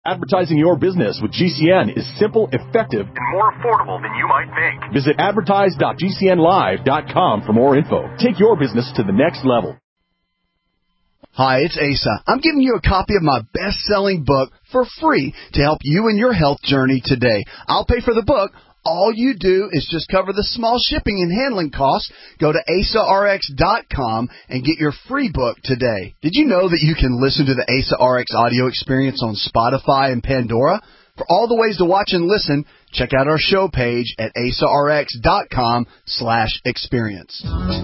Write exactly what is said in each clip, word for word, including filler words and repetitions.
Advertising your business with G C N is simple, effective, and more affordable than you might think. Visit advertise dot g c n live dot com for more info. Take your business to the next level. Hi, it's Asa. I'm giving you a copy of my best-selling book for free to help you in your health journey today. I'll pay for the book. All you do is just cover the small shipping and handling costs. Go to asa r x dot com and get your free book today. Did you know that you can listen to the Asa R X audio experience on Spotify and Pandora? For all the ways to watch and listen, check out our show page at asa r x dot com slash experience.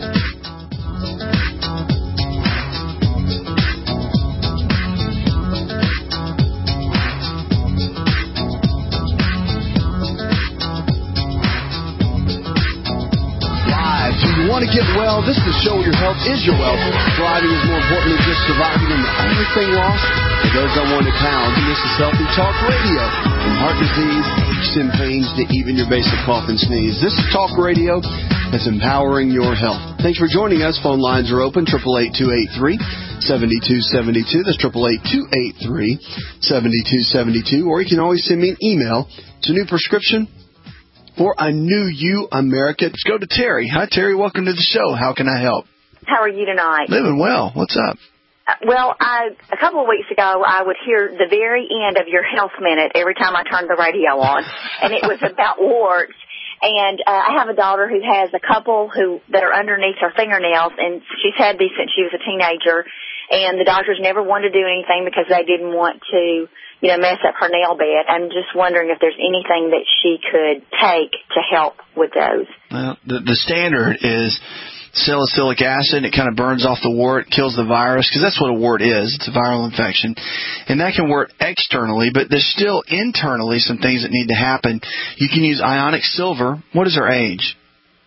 You want to get well, this is the show where your health is your wealth. Thriving is more important than just surviving, and the only thing lost for those unwanted pounds. And this is Healthy Talk Radio. From heart disease, aches and pains, to even your basic cough and sneeze. This is Talk Radio that's empowering your health. Thanks for joining us. Phone lines are open, eight eight eight, two eight three, seven two seven two. That's eight eight eight, two eight three, seven two seven two. Or you can always send me an email. It's a new prescription for a new you, America. Let's go to Terry. Hi, Terry. Welcome to the show. How can I help? How are you tonight? Living well. What's up? Uh, well, I, a couple of weeks ago, I would hear the very end of your Health Minute every time I turned the radio on, and it was about warts. And uh, I have a daughter who has a couple who that are underneath her fingernails, and she's had these since she was a teenager. And the doctors never wanted to do anything because they didn't want to, you know, mess up her nail bed. I'm just wondering if there's anything that she could take to help with those. Well, the, the standard is salicylic acid. It kind of burns off the wart, kills the virus, because that's what a wart is. It's a viral infection. And that can work externally, but there's still internally some things that need to happen. You can use ionic silver. What is her age?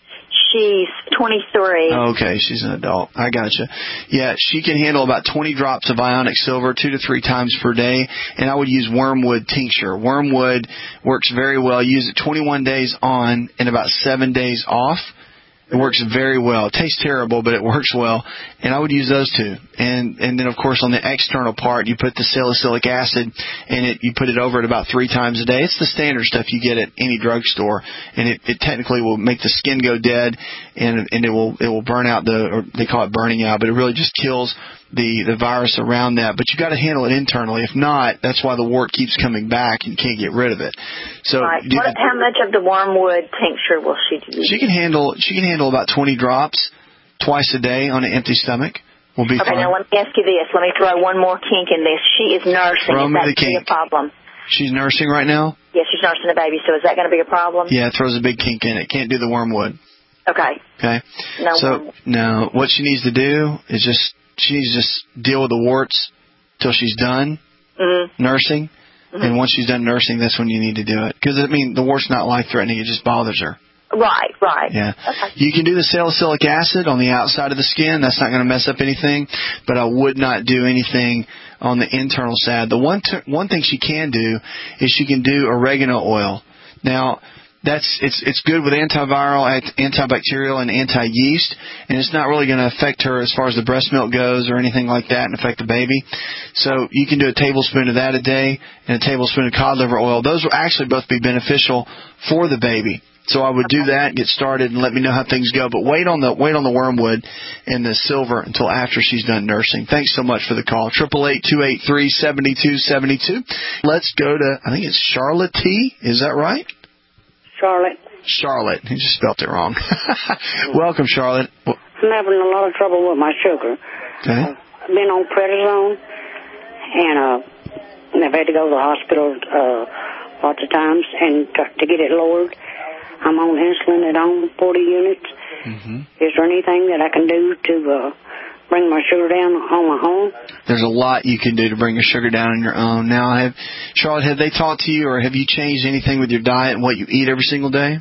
She's twenty-three. Okay, she's an adult. I gotcha. Yeah, she can handle about twenty drops of ionic silver two to three times per day, and I would use wormwood tincture. Wormwood works very well. Use it twenty-one days on and about seven days off. It works very well. It tastes terrible, but it works well. And I would use those two. And and then, of course, on the external part, you put the salicylic acid, and it you put it over it about three times a day. It's the standard stuff you get at any drugstore, and it, it technically will make the skin go dead, and and it will it will burn out the, or they call it burning out, but it really just kills the the virus around that. But you got to handle it internally. If not, that's why the wart keeps coming back and you can't get rid of it. So right. What, how much of the wormwood tincture will she use? She can handle she can handle about twenty drops twice a day on an empty stomach. Will be okay, fine. Now let me ask you this. Let me throw one more kink in this. She is nursing. Throw is me that the kink. a problem? She's nursing right now? Yes, she's nursing a baby, so is that going to be a problem? Yeah, it throws a big kink in it. Can't do the wormwood. Okay. Okay. No so, wormwood. no, what she needs to do is just, she needs to just deal with the warts till she's done mm-hmm. nursing. Mm-hmm. And once she's done nursing, that's when you need to do it. Because, I mean, the wart's not life-threatening. It just bothers her. Right, right. Yeah. Okay. You can do the salicylic acid on the outside of the skin. That's not going to mess up anything. But I would not do anything on the internal side. The one t- one thing she can do is she can do oregano oil. Now, that's it's it's good with antiviral, antibacterial, and anti-yeast, and it's not really going to affect her as far as the breast milk goes or anything like that and affect the baby. So you can do a tablespoon of that a day and a tablespoon of cod liver oil. Those will actually both be beneficial for the baby. So I would do that, get started, and let me know how things go. But wait on the wait on the wormwood and the silver until after she's done nursing. Thanks so much for the call. Triple eight two eight three seventy two seventy two. Let's go to I think it's Charlotte T. Is that right? Charlotte. Charlotte. He just spelled it wrong. Welcome, Charlotte. I'm having a lot of trouble with my sugar. Okay. Uh, I've been on prednisone, and uh, I've had to go to the hospital uh, lots of times and to, to get it lowered. I'm on insulin at home, forty units. Mm-hmm. Is there anything that I can do to uh, bring my sugar down on my own? There's a lot you can do to bring your sugar down on your own. Now, have Charlotte, have they talked to you, or have you changed anything with your diet and what you eat every single day?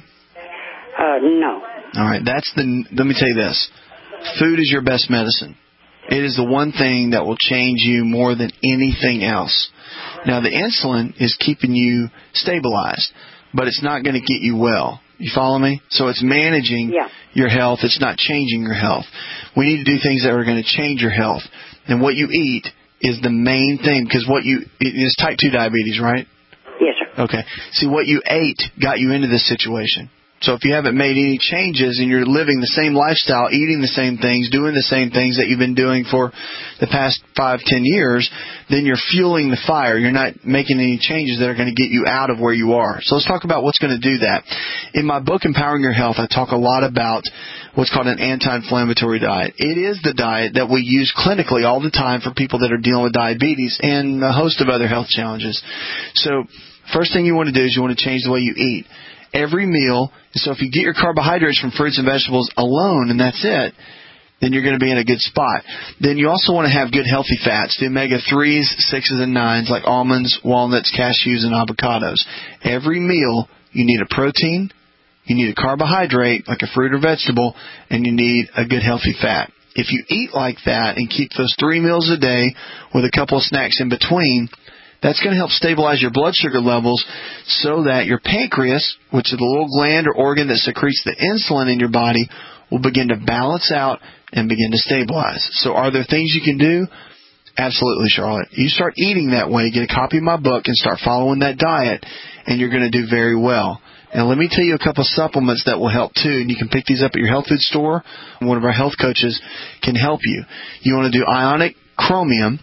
Uh, no. All right. That's the. Let me tell you this. Food is your best medicine. It is the one thing that will change you more than anything else. Now, the insulin is keeping you stabilized, but it's not going to get you well. You follow me? So it's managing yeah. your health. It's not changing your health. We need to do things that are going to change your health. And what you eat is the main thing, because what you it is type two diabetes, right? Yes, sir. Okay. See, what you ate got you into this situation. So if you haven't made any changes and you're living the same lifestyle, eating the same things, doing the same things that you've been doing for the past five, ten years, then you're fueling the fire. You're not making any changes that are going to get you out of where you are. So let's talk about what's going to do that. In my book, Empowering Your Health, I talk a lot about what's called an anti-inflammatory diet. It is the diet that we use clinically all the time for people that are dealing with diabetes and a host of other health challenges. So first thing you want to do is you want to change the way you eat. Every meal, so if you get your carbohydrates from fruits and vegetables alone and that's it, then you're going to be in a good spot. Then you also want to have good healthy fats, the omega threes, sixes, and nines like almonds, walnuts, cashews, and avocados. Every meal, you need a protein, you need a carbohydrate like a fruit or vegetable, and you need a good healthy fat. If you eat like that and keep those three meals a day with a couple of snacks in between, that's going to help stabilize your blood sugar levels so that your pancreas, which is the little gland or organ that secretes the insulin in your body, will begin to balance out and begin to stabilize. So are there things you can do? Absolutely, Charlotte. You start eating that way, get a copy of my book, and start following that diet, and you're going to do very well. Now, let me tell you a couple of supplements that will help, too, and you can pick these up at your health food store. One of our health coaches can help you. You want to do ionic chromium,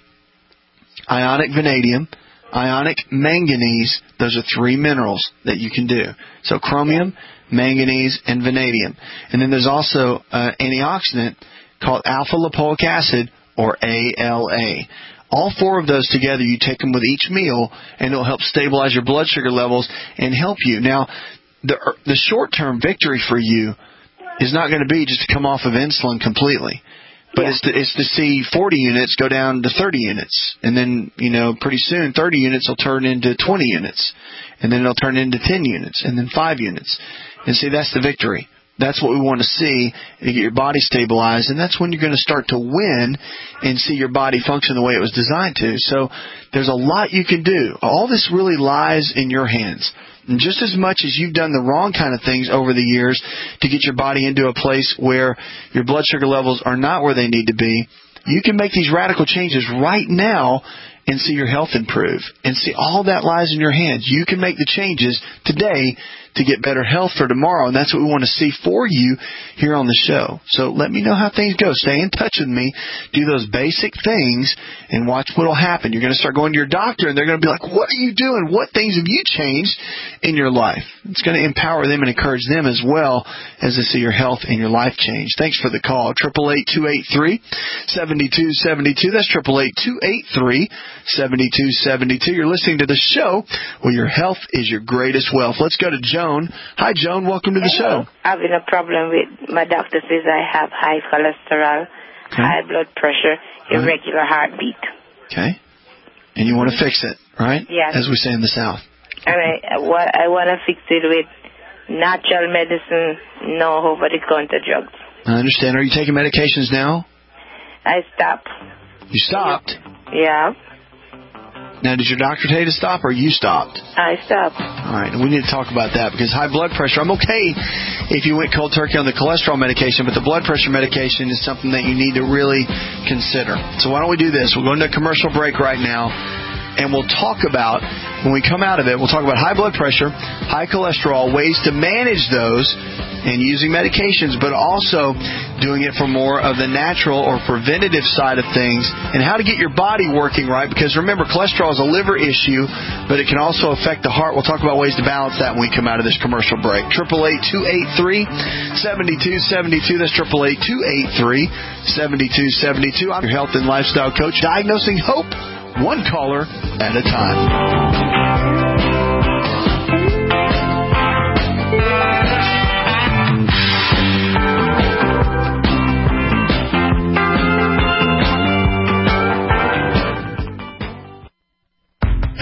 ionic vanadium, ionic manganese. Those are three minerals that you can do. So chromium, manganese, and vanadium. And then there's also an antioxidant called alpha-lipoic acid, or A L A. All four of those together, you take them with each meal, and it'll help stabilize your blood sugar levels and help you. Now, the, the short-term victory for you is not going to be just to come off of insulin completely. But yeah. it's, to, it's to see forty units go down to thirty units. And then, you know, pretty soon thirty units will turn into twenty units. And then it'll turn into ten units. And then five units. And see, that's the victory. That's what we want to see to get your body stabilized. And that's when you're going to start to win and see your body function the way it was designed to. So there's a lot you can do. All this really lies in your hands. And just as much as you've done the wrong kind of things over the years to get your body into a place where your blood sugar levels are not where they need to be, you can make these radical changes right now and see your health improve. And see, all that lies in your hands. You can make the changes today to get better health for tomorrow, and that's what we want to see for you here on the show. So let me know how things go. Stay in touch with me. Do those basic things and watch what will happen. You're going to start going to your doctor, and they're going to be like, what are you doing? What things have you changed in your life? It's going to empower them and encourage them as well as they see your health and your life change. Thanks for the call. eight eight eight, two eight three, seven two seven two. That's eight eight eight, two eight three, seven two seven two. You're listening to the show where your health is your greatest wealth. Let's go to Joan. Hi, Joan. Welcome to the Hello. show. Having a problem with, my doctor says I have high cholesterol, okay. high blood pressure, irregular right. heartbeat. Okay. And you want to fix it, right? Yes. As we say in the South. And I, what, I want to fix it with natural medicine, no over-the-counter drugs. I understand. Are you taking medications now? I stopped. You stopped? Yeah. Now, did your doctor tell you to stop, or you stopped? I stopped. All right, and we need to talk about that, because high blood pressure, I'm okay if you went cold turkey on the cholesterol medication, but the blood pressure medication is something that you need to really consider. So why don't we do this? We'll go into a commercial break right now, and we'll talk about, when we come out of it, we'll talk about high blood pressure, high cholesterol, ways to manage those, and using medications, but also doing it for more of the natural or preventative side of things, and how to get your body working right, because remember, cholesterol is a liver issue, but it can also affect the heart. We'll talk about ways to balance that when we come out of this commercial break. eight eight eight, two eight three, seven two seven two. That's eight eight eight, two eight three, seven two seven two. I'm your health and lifestyle coach, diagnosing hope, one caller at a time.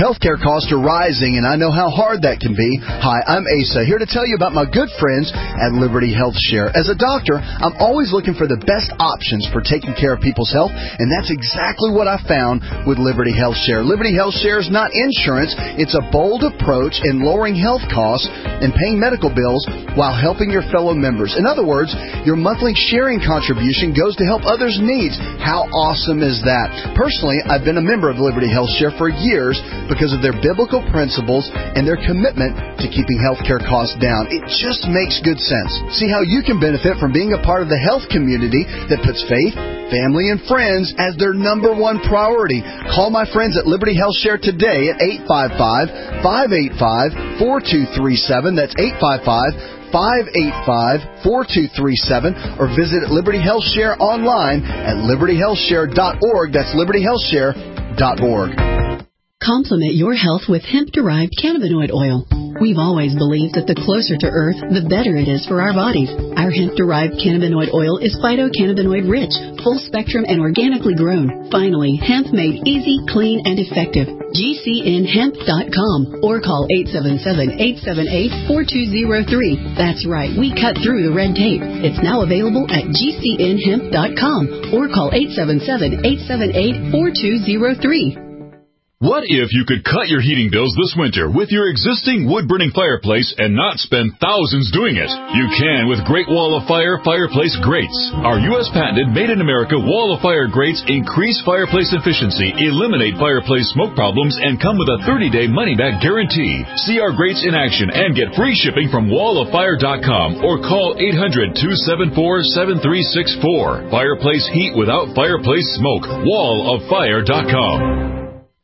Healthcare costs are rising, and I know how hard that can be. Hi, I'm Asa, here to tell you about my good friends at Liberty Health Share. As a doctor, I'm always looking for the best options for taking care of people's health, and that's exactly what I found with Liberty Health Share. Liberty Health Share is not insurance. It's a bold approach in lowering health costs and paying medical bills while helping your fellow members. In other words, your monthly sharing contribution goes to help others' needs. How awesome is that? Personally, I've been a member of Liberty Health Share for years because of their biblical principles and their commitment to keeping healthcare costs down. It just makes good sense. See how you can benefit from being a part of the health community that puts faith, family, and friends as their number one priority. Call my friends at Liberty Health Share today at eight five five, five eight five, four two three seven. That's eight five five, five eight five, four two three seven, or visit Liberty Health Share online at liberty health share dot org. That's liberty health share dot org. Complement your health with hemp-derived cannabinoid oil. We've always believed that the closer to Earth, the better it is for our bodies. Our hemp-derived cannabinoid oil is phytocannabinoid-rich, full-spectrum, and organically grown. Finally, hemp made easy, clean, and effective. G C N hemp dot com or call eight seven seven, eight seven eight, four two zero three. That's right, we cut through the red tape. It's now available at G C N hemp dot com or call eight seven seven, eight seven eight, four two zero three. What if you could cut your heating bills this winter with your existing wood-burning fireplace and not spend thousands doing it? You can with Great Wall of Fire Fireplace Grates. Our U S patented made-in-America Wall of Fire grates increase fireplace efficiency, eliminate fireplace smoke problems, and come with a thirty-day money-back guarantee. See our grates in action and get free shipping from wall of fire dot com or call eight hundred, two seven four, seven three six four. Fireplace heat without fireplace smoke. wall of fire dot com.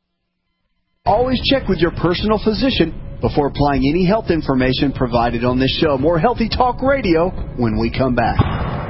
Always check with your personal physician before applying any health information provided on this show. More Healthy Talk Radio when we come back.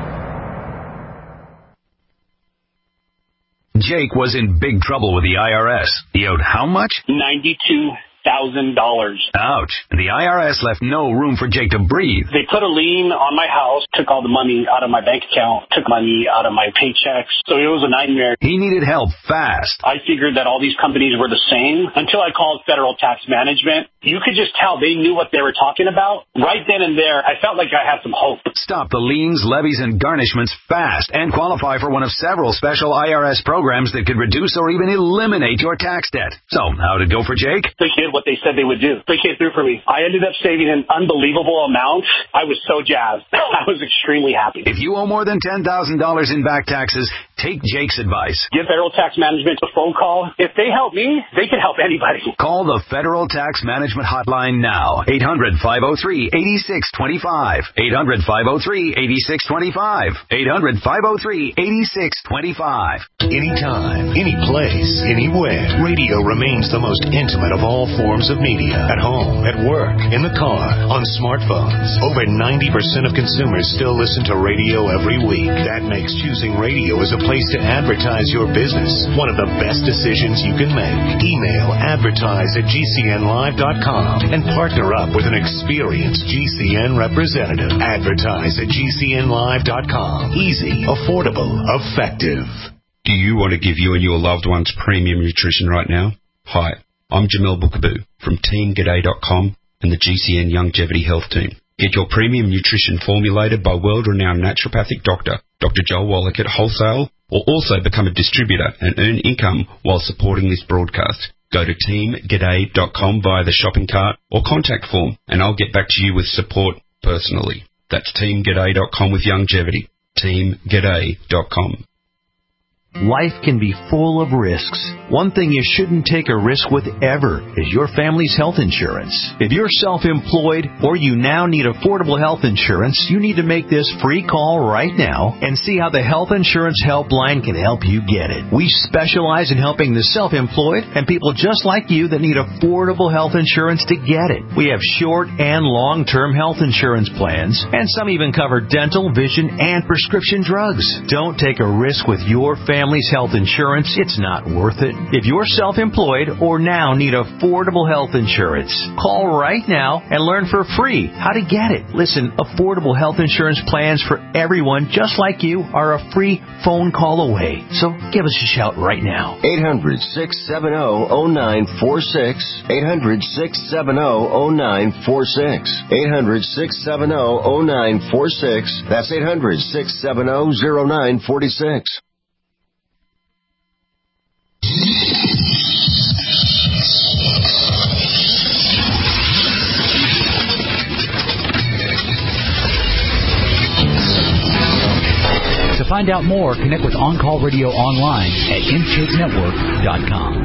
Jake was in big trouble with the I R S. He owed how much? ninety-two thousand dollars. Ouch. The I R S left no room for Jake to breathe. They put a lien on my house, took all the money out of my bank account, took money out of my paychecks. So it was a nightmare. He needed help fast. I figured that all these companies were the same until I called Federal Tax Management. You could just tell they knew what they were talking about. Right then and there, I felt like I had some hope. Stop the liens, levies, and garnishments fast and qualify for one of several special I R S programs that could reduce or even eliminate your tax debt. So, how'd it go for Jake? They did what they said they would do. They came through for me. I ended up saving an unbelievable amount. I was so jazzed. I was extremely happy. If you owe more than ten thousand dollars in back taxes, take Jake's advice. Give Federal Tax Management a phone call. If they help me, they can help anybody. Call the Federal Tax Management Hotline now. eight hundred, five oh three, eight six two five. eight hundred, five oh three, eight six two five. eight hundred, five oh three, eight six two five. Anytime, any place, anywhere, radio remains the most intimate of all forms of media. At home, at work, in the car, on smartphones. Over ninety percent of consumers still listen to radio every week. That makes choosing radio as a place to advertise your business one of the best decisions you can make. Email advertise at G C N live dot com and partner up with an experienced G C N representative. Advertise at G C N live dot com. Easy, affordable, effective. Do you want to give you and your loved ones premium nutrition right now? Hi, I'm Jamel Bookaboo from team g'day dot com and the G C N Longevity Health Team. Get your premium nutrition formulated by world-renowned naturopathic doctor, Doctor Joel Wallach at wholesale, or also become a distributor and earn income while supporting this broadcast. Go to team g'day dot com via the shopping cart or contact form, and I'll get back to you with support personally. That's team g'day dot com with longevity. team g'day dot com. Life can be full of risks. One thing you shouldn't take a risk with ever is your family's health insurance. If you're self-employed or you now need affordable health insurance, you need to make this free call right now and see how the Health Insurance Helpline can help you get it. We specialize in helping the self-employed and people just like you that need affordable health insurance to get it. We have short and long-term health insurance plans, and some even cover dental, vision, and prescription drugs. Don't take a risk with your family family's health insurance, it's not worth it. If you're self-employed or now need affordable health insurance, call right now and learn for free how to get it. Listen, affordable health insurance plans for everyone just like you are a free phone call away. So give us a shout right now. eight hundred, six seven zero, zero nine four six. eight hundred, six seven zero, zero nine four six. eight hundred, six seven zero, zero nine four six. That's eight hundred, six seven zero, zero nine four six. To find out more, connect with On Call Radio online at in shape network dot com.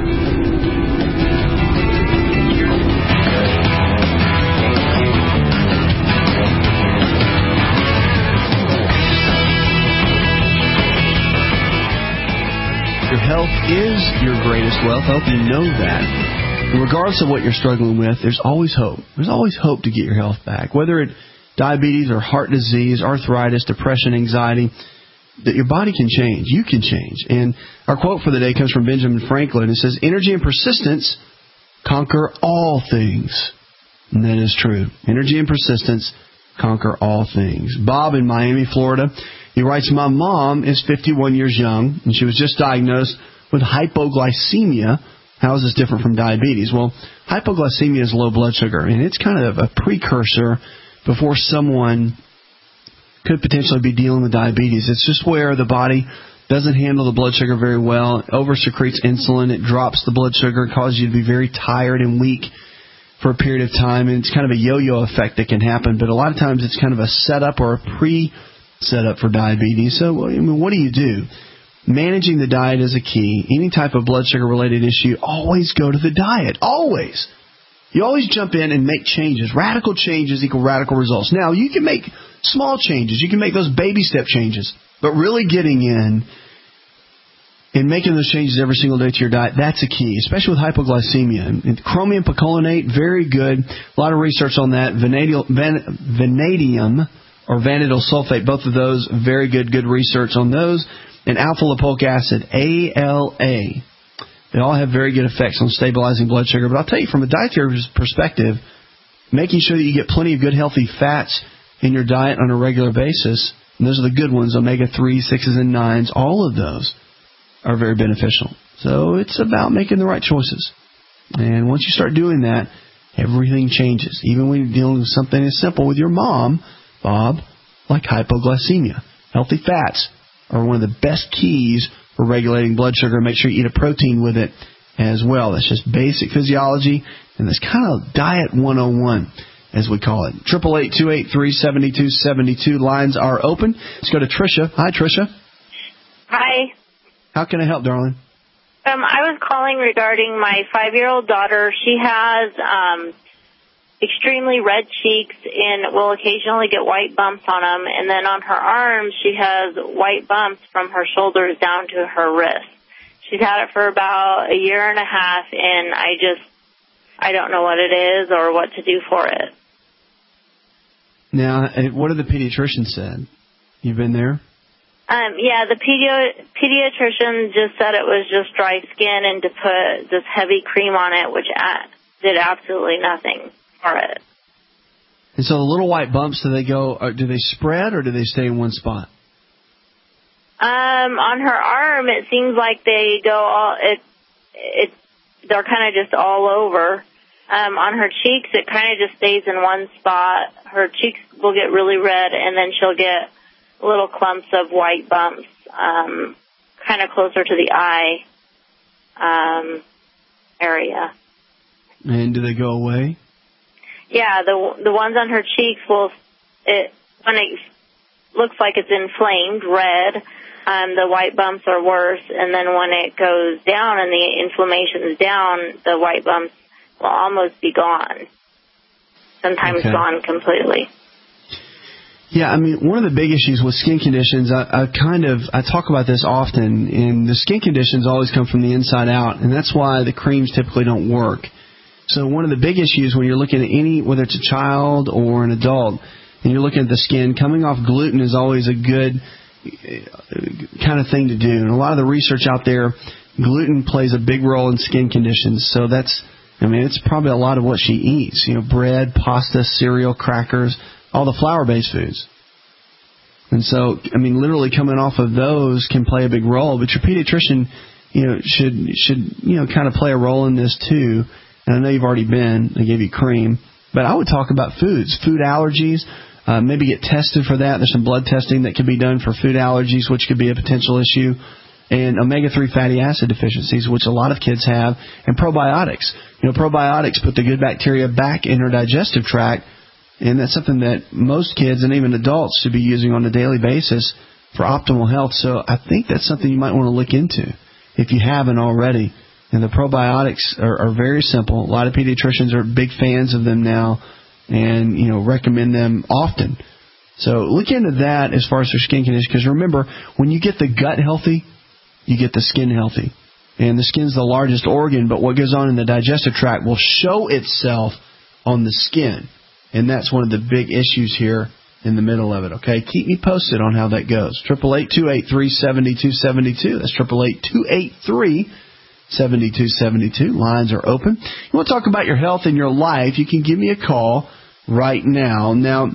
Your health is your greatest wealth. I hope you know that. And regardless of what you're struggling with, there's always hope. There's always hope to get your health back. Whether it's diabetes or heart disease, arthritis, depression, anxiety, that your body can change. You can change. And our quote for the day comes from Benjamin Franklin. It says, energy and persistence conquer all things. And that is true. Energy and persistence conquer all things. Bob in Miami, Florida, he writes, my mom is fifty-one years young, and she was just diagnosed with hypoglycemia. How is this different from diabetes? Well, hypoglycemia is low blood sugar, and it's kind of a precursor before someone could potentially be dealing with diabetes. It's just where the body doesn't handle the blood sugar very well. It over-secretes insulin. It drops the blood sugar, causes you to be very tired and weak for a period of time, and it's kind of a yo-yo effect that can happen. But a lot of times it's kind of a setup or a pre set up for diabetes. So, I mean, what do you do? Managing the diet is a key. Any type of blood sugar related issue, always go to the diet. Always. You always jump in and make changes. Radical changes equal radical results. Now, you can make small changes. You can make those baby step changes. But really getting in and making those changes every single day to your diet, that's a key, especially with hypoglycemia. And chromium picolinate, very good. A lot of research on that. Vanadium, van, vanadium or vanadyl sulfate, both of those, very good, good research on those. And alpha-lipoic acid, A L A. They all have very good effects on stabilizing blood sugar. But I'll tell you, from a dietary perspective, making sure that you get plenty of good, healthy fats in your diet on a regular basis, and those are the good ones, omega three, sixes, and nines, all of those are very beneficial. So it's about making the right choices. And once you start doing that, everything changes. Even when you're dealing with something as simple with your mom, Bob, like hypoglycemia. Healthy fats are one of the best keys for regulating blood sugar. Make sure you eat a protein with it as well. That's just basic physiology, and that's kind of diet one oh one, as we call it. eight eight eight, two eight three, seven two seven two. Lines are open. Let's go to Tricia. Hi, Tricia. Hi. How can I help, darling? Um, I was calling regarding my five-year-old daughter. She has um, extremely red cheeks and will occasionally get white bumps on them. And then on her arms, she has white bumps from her shoulders down to her wrist. She's had it for about a year and a half, and I just, I don't know what it is or what to do for it. Now, what did the pediatrician said? You've been there? Um, yeah, the pedi- pediatrician just said it was just dry skin and to put this heavy cream on it, which a- did absolutely nothing for it. And so the little white bumps, do they go? Or do they spread or do they stay in one spot? Um, on her arm, it seems like they go all. It, it, they're kind of just all over. Um, on her cheeks, it kind of just stays in one spot. Her cheeks will get really red, and then she'll get little clumps of white bumps, um, kind of closer to the eye um, area. And do they go away? Yeah, the the ones on her cheeks will, it when it looks like it's inflamed, red, um, the white bumps are worse, and then when it goes down and the inflammation is down, the white bumps will almost be gone. Sometimes okay. Gone completely. Yeah, I mean, one of the big issues with skin conditions, I, I kind of, I talk about this often, and the skin conditions always come from the inside out, and that's why the creams typically don't work. So one of the big issues when you're looking at any, whether it's a child or an adult, and you're looking at the skin, coming off gluten is always a good kind of thing to do. And a lot of the research out there, gluten plays a big role in skin conditions. So that's, I mean, it's probably a lot of what she eats. You know, bread, pasta, cereal, crackers, all the flour-based foods. And so, I mean, literally coming off of those can play a big role. But your pediatrician, you know, should, should you know, kind of play a role in this too. And I know you've already been. They gave you cream. But I would talk about foods, food allergies. Uh, maybe get tested for that. There's some blood testing that can be done for food allergies, which could be a potential issue. And omega three fatty acid deficiencies, which a lot of kids have. And probiotics. You know, probiotics put the good bacteria back in her digestive tract. And that's something that most kids and even adults should be using on a daily basis for optimal health. So I think that's something you might want to look into if you haven't already. And the probiotics are, are very simple. A lot of pediatricians are big fans of them now and, you know, recommend them often. So look into that as far as their skin condition. Because remember, when you get the gut healthy, you get the skin healthy. And the skin's the largest organ, but what goes on in the digestive tract will show itself on the skin. And that's one of the big issues here in the middle of it, okay? Keep me posted on how that goes. eight eight eight, two eight three, seven two seven two. That's eight eight eight, two eight three, seven two seven two. Lines are open. You want to talk about your health and your life, you can give me a call right now. Now,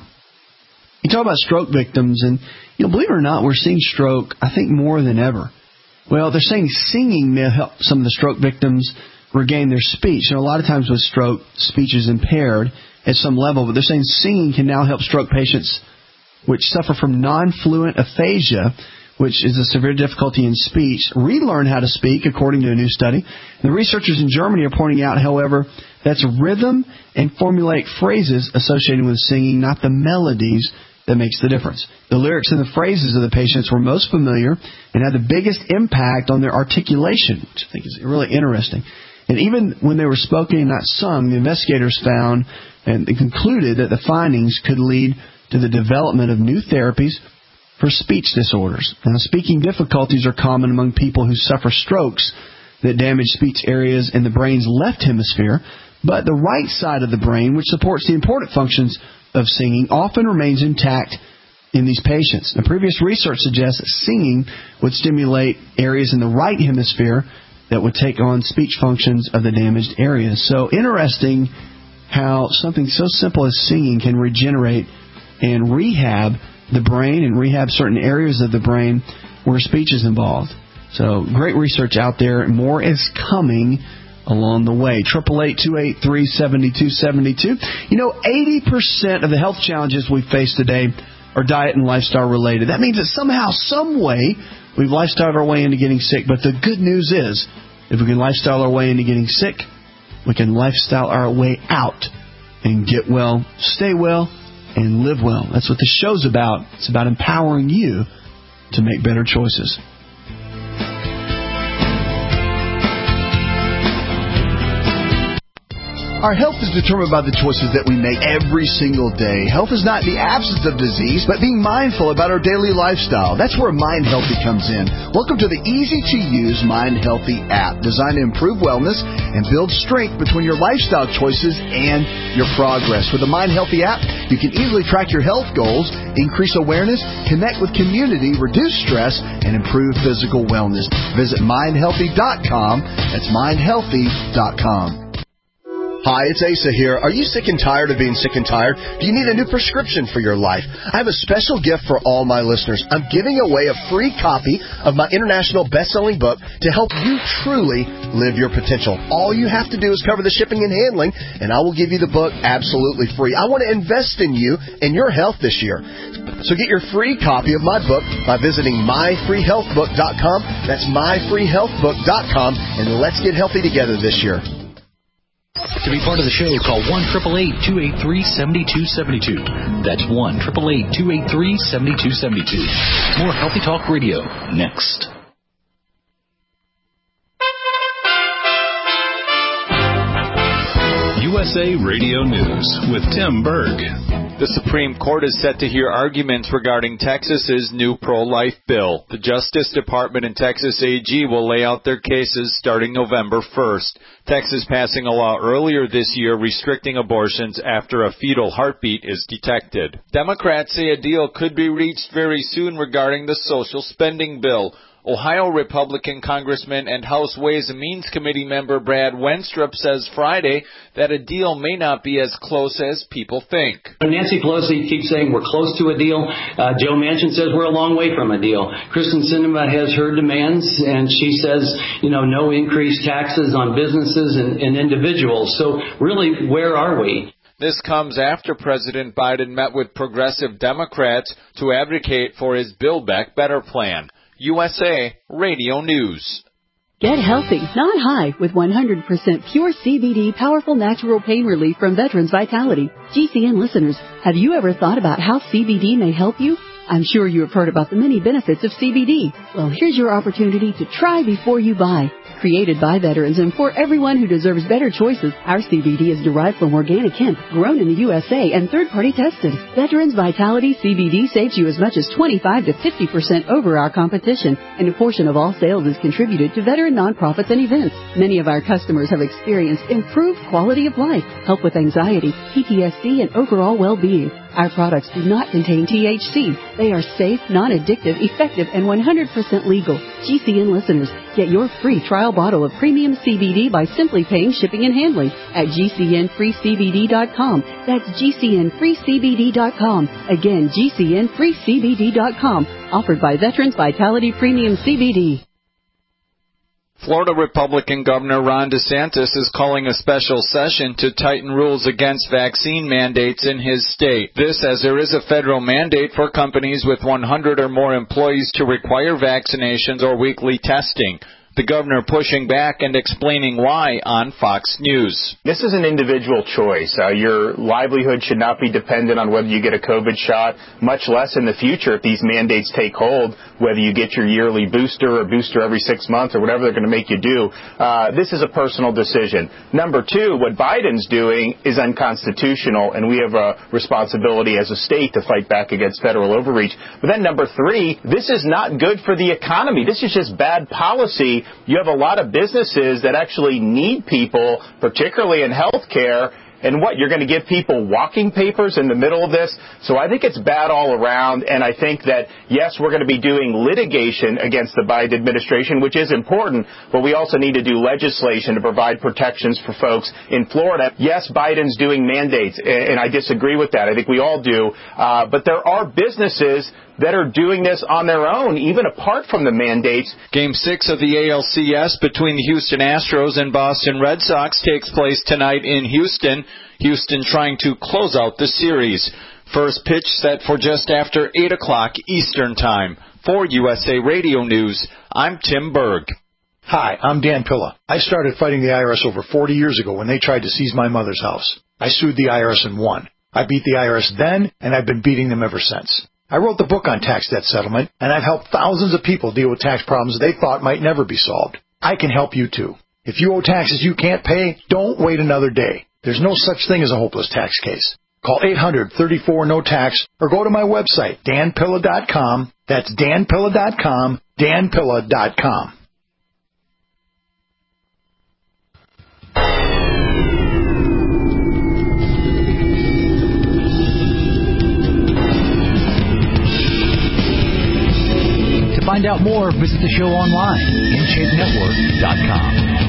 you talk about stroke victims, and, you know, believe it or not, we're seeing stroke, I think, more than ever. Well, they're saying singing may help some of the stroke victims regain their speech. And a lot of times with stroke, speech is impaired at some level, but they're saying singing can now help stroke patients which suffer from non-fluent aphasia, which is a severe difficulty in speech, relearn how to speak, according to a new study. The researchers in Germany are pointing out, however, that's rhythm and formulaic phrases associated with singing, not the melodies, that makes the difference. The lyrics and the phrases of the patients were most familiar and had the biggest impact on their articulation, which I think is really interesting. And even when they were spoken and not sung, the investigators found and concluded that the findings could lead to the development of new therapies for speech disorders. Now, speaking difficulties are common among people who suffer strokes that damage speech areas in the brain's left hemisphere, but the right side of the brain, which supports the important functions of singing, often remains intact in these patients. Now, previous research suggests that singing would stimulate areas in the right hemisphere that would take on speech functions of the damaged areas. So interesting how something so simple as singing can regenerate and rehab the brain and rehab certain areas of the brain where speech is involved. So great research out there. More is coming along the way. eight eight eight, two eight three, seven two seven two. You know, eighty percent of the health challenges we face today are diet and lifestyle related. That means that somehow, some way, we've lifestyled our way into getting sick. But the good news is, if we can lifestyle our way into getting sick, we can lifestyle our way out and get well, stay well, and live well. That's what the show's about. It's about empowering you to make better choices. Our health is determined by the choices that we make every single day. Health is not the absence of disease, but being mindful about our daily lifestyle. That's where Mind Healthy comes in. Welcome to the easy-to-use Mind Healthy app, designed to improve wellness and build strength between your lifestyle choices and your progress. With the Mind Healthy app, you can easily track your health goals, increase awareness, connect with community, reduce stress, and improve physical wellness. Visit mind healthy dot com. That's mind healthy dot com. Hi, it's Asa here. Are you sick and tired of being sick and tired? Do you need a new prescription for your life? I have a special gift for all my listeners. I'm giving away a free copy of my international best-selling book to help you truly live your potential. All you have to do is cover the shipping and handling, and I will give you the book absolutely free. I want to invest in you and your health this year. So get your free copy of my book by visiting my free health book dot com. That's my free health book dot com, and let's get healthy together this year. To be part of the show, call one eight eight eight, two eight three, seven two seven two. That's one eight eight eight, two eight three, seven two seven two. More Healthy Talk Radio next. U S A Radio News with Tim Berg. The Supreme Court is set to hear arguments regarding Texas's new pro-life bill. The Justice Department and Texas A G will lay out their cases starting November first. Texas passing a law earlier this year restricting abortions after a fetal heartbeat is detected. Democrats say a deal could be reached very soon regarding the social spending bill. Ohio Republican Congressman and House Ways and Means Committee member Brad Wenstrup says Friday that a deal may not be as close as people think. Nancy Pelosi keeps saying we're close to a deal. Uh, Joe Manchin says we're a long way from a deal. Kristen Sinema has her demands, and she says, you know, no increased taxes on businesses and, and individuals. So really, where are we? This comes after President Biden met with progressive Democrats to advocate for his Build Back Better plan. U S A Radio News. Get healthy, not high, with one hundred percent pure C B D powerful natural pain relief from Veterans Vitality. G C N listeners, have you ever thought about how C B D may help you? I'm sure you have heard about the many benefits of C B D. Well, here's your opportunity to try before you buy. Created by veterans and for everyone who deserves better choices, our C B D is derived from organic hemp, grown in the U S A and third-party tested. Veterans Vitality C B D saves you as much as twenty-five to fifty percent over our competition, and a portion of all sales is contributed to veteran nonprofits and events. Many of our customers have experienced improved quality of life, help with anxiety, P T S D, and overall well-being. Our products do not contain T H C. They are safe, non-addictive, effective, and one hundred percent legal. G C N listeners, get your free trial bottle of premium C B D by simply paying shipping and handling at G C N free C B D dot com. That's G C N free C B D dot com. Again, G C N free C B D dot com. Offered by Veterans Vitality Premium C B D. Florida Republican Governor Ron DeSantis is calling a special session to tighten rules against vaccine mandates in his state. This as there is a federal mandate for companies with one hundred or more employees to require vaccinations or weekly testing. The governor pushing back and explaining why on Fox News. This is an individual choice. Uh, your livelihood should not be dependent on whether you get a COVID shot, much less in the future if these mandates take hold, whether you get your yearly booster or booster every six months or whatever they're going to make you do. Uh, this is a personal decision. Number two, what Biden's doing is unconstitutional, and we have a responsibility as a state to fight back against federal overreach. But then number three, this is not good for the economy. This is just bad policy. You have a lot of businesses that actually need people, particularly in healthcare. And what, you're going to give people walking papers in the middle of this? So I think it's bad all around, and I think that, yes, we're going to be doing litigation against the Biden administration, which is important, but we also need to do legislation to provide protections for folks in Florida. Yes, Biden's doing mandates, and I disagree with that. I think we all do. Uh, but there are businesses that are doing this on their own, even apart from the mandates. Game six of the A L C S between the Houston Astros and Boston Red Sox takes place tonight in Houston. Houston trying to close out the series. First pitch set for just after eight o'clock Eastern Time. For U S A Radio News, I'm Tim Berg. Hi, I'm Dan Pilla. I started fighting the I R S over forty years ago when they tried to seize my mother's house. I sued the I R S and won. I beat the I R S then, and I've been beating them ever since. I wrote the book on tax debt settlement, and I've helped thousands of people deal with tax problems they thought might never be solved. I can help you, too. If you owe taxes you can't pay, don't wait another day. There's no such thing as a hopeless tax case. Call eight hundred, thirty-four, no tax or go to my website, dan pilla dot com. That's dan pilla dot com, dan pilla dot com. To find out more, visit the show online, in shape network dot com.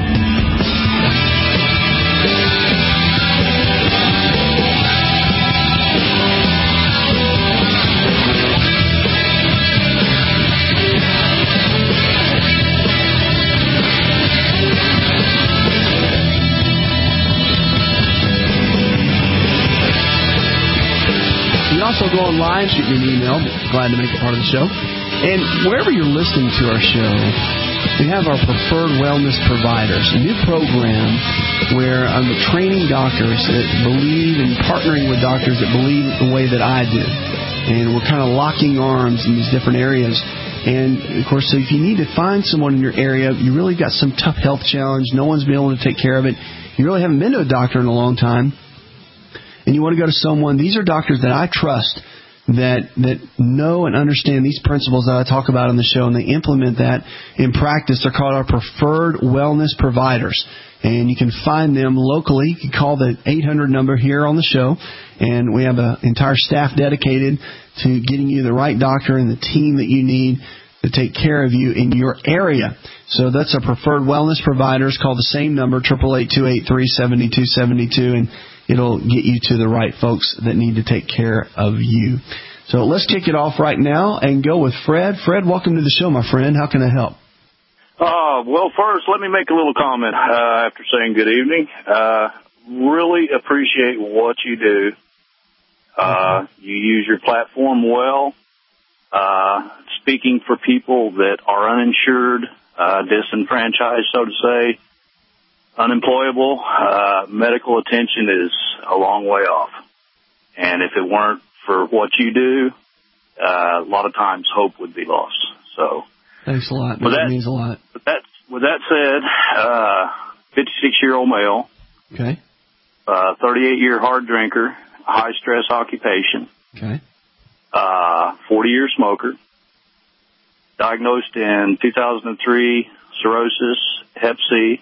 You can also go online, shoot me an email. Glad to make it part of the show. And wherever you're listening to our show, we have our preferred wellness providers, a new program where I'm training doctors that believe in partnering with doctors that believe the way that I do. And we're kind of locking arms in these different areas. And, of course, so if you need to find someone in your area, you really got some tough health challenge, no one's been able to take care of it, you really haven't been to a doctor in a long time, and you want to go to someone, these are doctors that I trust, that that know and understand these principles that I talk about on the show, and they implement that in practice. They're called our preferred wellness providers, and you can find them locally. You can call the eight hundred number here on the show, and we have an entire staff dedicated to getting you the right doctor and the team that you need to take care of you in your area. So that's our preferred wellness providers. Call the same number, eight eight eight, two eight three, seven two seven two, and it'll get you to the right folks that need to take care of you. So let's kick it off right now and go with Fred. Fred, welcome to the show, my friend. How can I help? Uh, well, first, let me make a little comment uh, after saying good evening. Uh, really appreciate what you do. Uh, you use your platform well, uh, speaking for people that are uninsured, uh, disenfranchised, so to say, unemployable. Uh, medical attention is a long way off. And if it weren't for what you do, uh, a lot of times hope would be lost. So, thanks a lot. That, that means a lot. With that, with that said, uh, fifty-six-year-old male. Okay. Uh, thirty-eight-year hard drinker, high-stress occupation. Okay. Uh, forty-year smoker. Diagnosed in two thousand three, cirrhosis, hep C.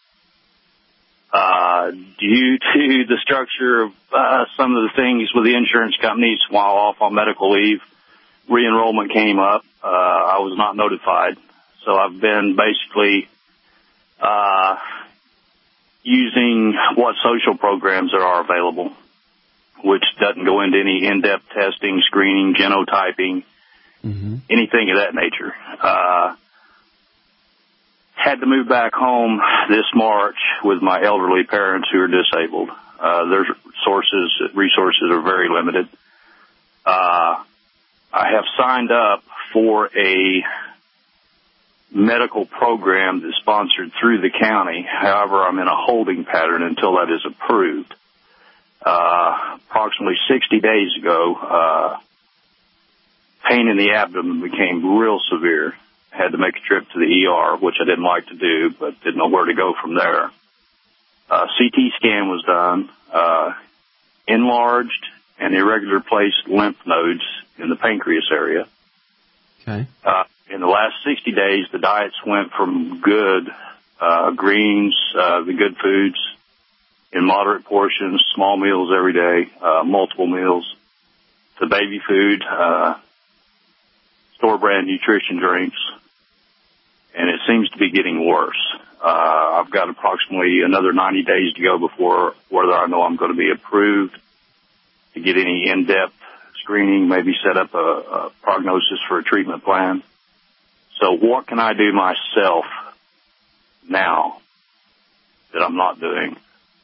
Uh, due to the structure of uh, some of the things with the insurance companies while off on medical leave, re-enrollment came up. Uh, I was not notified. So I've been basically uh, using what social programs there are available, which doesn't go into any in-depth testing, screening, genotyping, mm-hmm. anything of that nature. Uh, had to move back home this March with my elderly parents who are disabled. Uh, their sources, resources are very limited. Uh, I have signed up for a medical program that's sponsored through the county. However, I'm in a holding pattern until that is approved. Uh, approximately sixty days ago, uh, pain in the abdomen became real severe. Had to make a trip to the E R, which I didn't like to do, but didn't know where to go from there. Uh, C T scan was done, uh, enlarged and irregular placed lymph nodes in the pancreas area. Okay. Uh, in the last sixty days, the diets went from good, uh, greens, uh, the good foods in moderate portions, small meals every day, uh, multiple meals, to baby food, uh, store brand nutrition drinks. And it seems to be getting worse. Uh, I've got approximately another ninety days to go before whether I know I'm going to be approved to get any in-depth screening, maybe set up a, a prognosis for a treatment plan. So what can I do myself now that I'm not doing?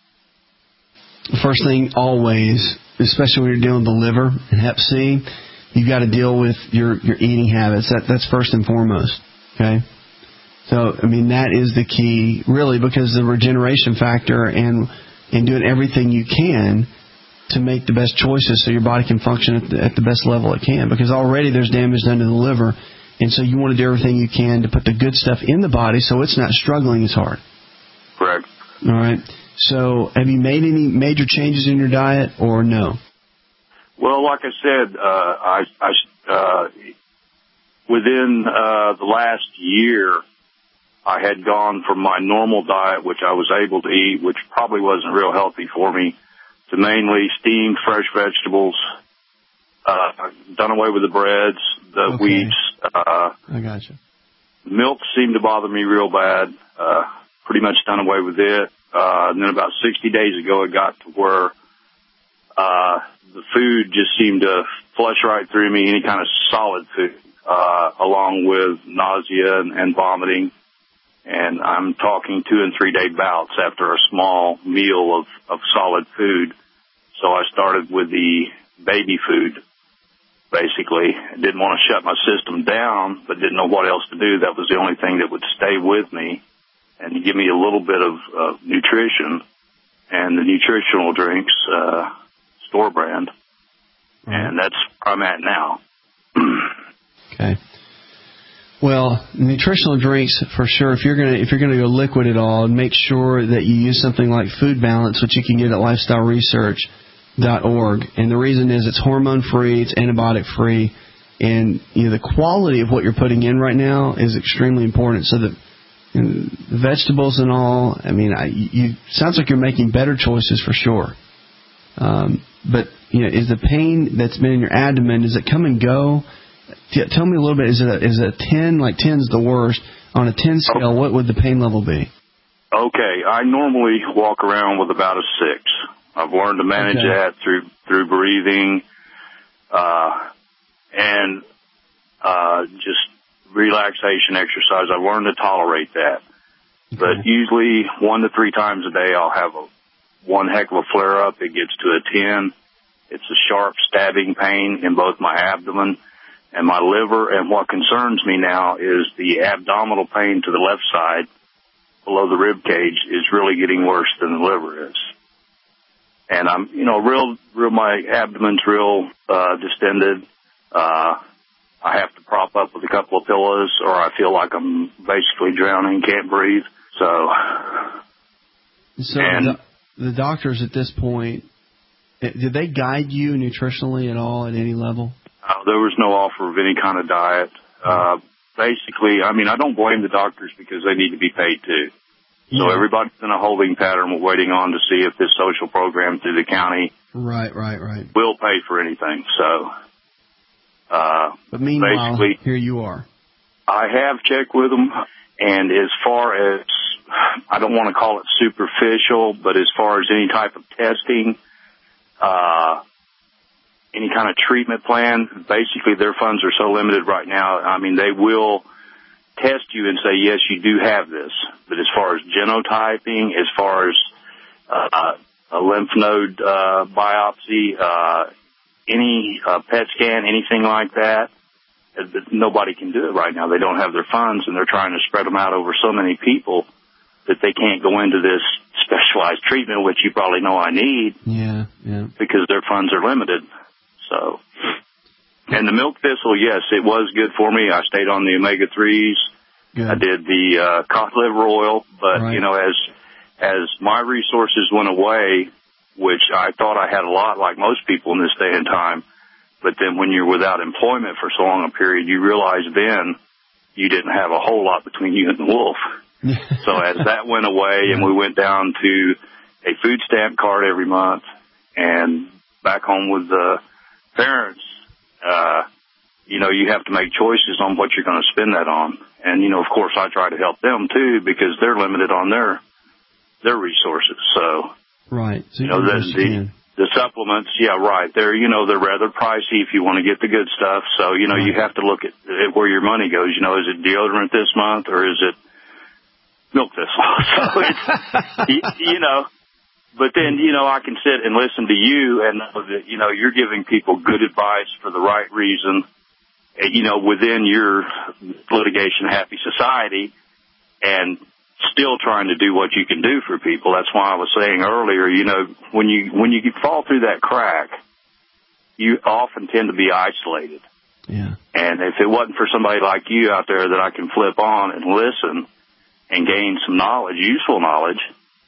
First thing always, especially when you're dealing with the liver and hep C, you've got to deal with your, your eating habits. That, that's first and foremost, okay? So, I mean, that is the key, really, because the regeneration factor and, and doing everything you can to make the best choices so your body can function at the, at the best level it can. Because already there's damage done to the liver, and so you want to do everything you can to put the good stuff in the body so it's not struggling as hard. Correct. All right. So, have you made any major changes in your diet, or no? Well, like I said, uh, I, I uh, within uh, the last year, I had gone from my normal diet, which I was able to eat, which probably wasn't real healthy for me, to mainly steamed fresh vegetables, uh, done away with the breads, the okay. wheats. Uh, I gotcha. Milk seemed to bother me real bad, uh, pretty much done away with it. Uh, and then about sixty days ago, it got to where uh, the food just seemed to flush right through me, any kind of solid food, uh, along with nausea and, and vomiting. And I'm talking two and three day bouts after a small meal of, of solid food. So I started with the baby food, basically. I didn't want to shut my system down, but didn't know what else to do. That was the only thing that would stay with me and to give me a little bit of uh, nutrition. And the nutritional drinks, uh, store brand. Mm-hmm. And that's where I'm at now. Okay. Well, nutritional drinks for sure. If you're gonna if you're gonna go liquid at all, make sure that you use something like Food Balance, which you can get at Lifestyle Research. dot org, and the reason is it's hormone free, it's antibiotic free, and you know the quality of what you're putting in right now is extremely important. So that you know, the vegetables and all, I mean, I, you sounds like you're making better choices for sure. Um, but you know, is the pain that's been in your abdomen, does it come and go? Tell me a little bit. Is it a, is it a ten? Like ten's the worst. On a ten scale, what would the pain level be? Okay, I normally walk around with about a six. I've learned to manage okay. that through through breathing, uh, and uh, just relaxation exercise. I've learned to tolerate that. Okay. But usually one to three times a day, I'll have a one heck of a flare up. It gets to a ten. It's a sharp stabbing pain in both my abdomen and my liver. And what concerns me now is the abdominal pain to the left side below the rib cage is really getting worse than the liver is. And I'm, you know, real, real, my abdomen's real, uh, distended. Uh, I have to prop up with a couple of pillows or I feel like I'm basically drowning, can't breathe. So, so and, the, the doctors at this point, did they guide you nutritionally at all at any level? Uh, there was no offer of any kind of diet. Uh, basically, I mean, I don't blame the doctors because they need to be paid too. Yeah. So everybody's in a holding pattern. We're waiting on to see if this social program through the county right, right, right. will pay for anything. So, uh, but meanwhile, basically, here you are. I have checked with them, and as far as, I don't want to call it superficial, but as far as any type of testing, uh, any kind of treatment plan, basically their funds are so limited right now. I mean, they will test you and say, yes, you do have this. But as far as genotyping, as far as uh, a lymph node uh, biopsy, uh, any uh, P E T scan, anything like that, nobody can do it right now. They don't have their funds, and they're trying to spread them out over so many people that they can't go into this specialized treatment, which you probably know I need. Yeah, yeah. Because their funds are limited. So, and the milk thistle, yes, it was good for me. I stayed on the omega threes. Good. I did the uh, cod liver oil, but right. you know, as as my resources went away, which I thought I had a lot, like most people in this day and time, but then when you're without employment for so long a period, you realize then you didn't have a whole lot between you and the wolf. So as that went away, and we went down to a food stamp card every month, and back home with the parents, uh, you know, you have to make choices on what you're going to spend that on. And, you know, of course, I try to help them, too, because they're limited on their their resources. So, right. So you know, the, the, the supplements, yeah, right. They're, you know, they're rather pricey if you want to get the good stuff. So, you know, right. you have to look at, at where your money goes. You know, is it deodorant this month or is it milk thistle? So it's, you, you know. But then, you know, I can sit and listen to you and know that, you know, you're giving people good advice for the right reason, you know, within your litigation-happy society and still trying to do what you can do for people. That's why I was saying earlier, you know, when you when you fall through that crack, you often tend to be isolated. Yeah. And if it wasn't for somebody like you out there that I can flip on and listen and gain some knowledge, useful knowledge,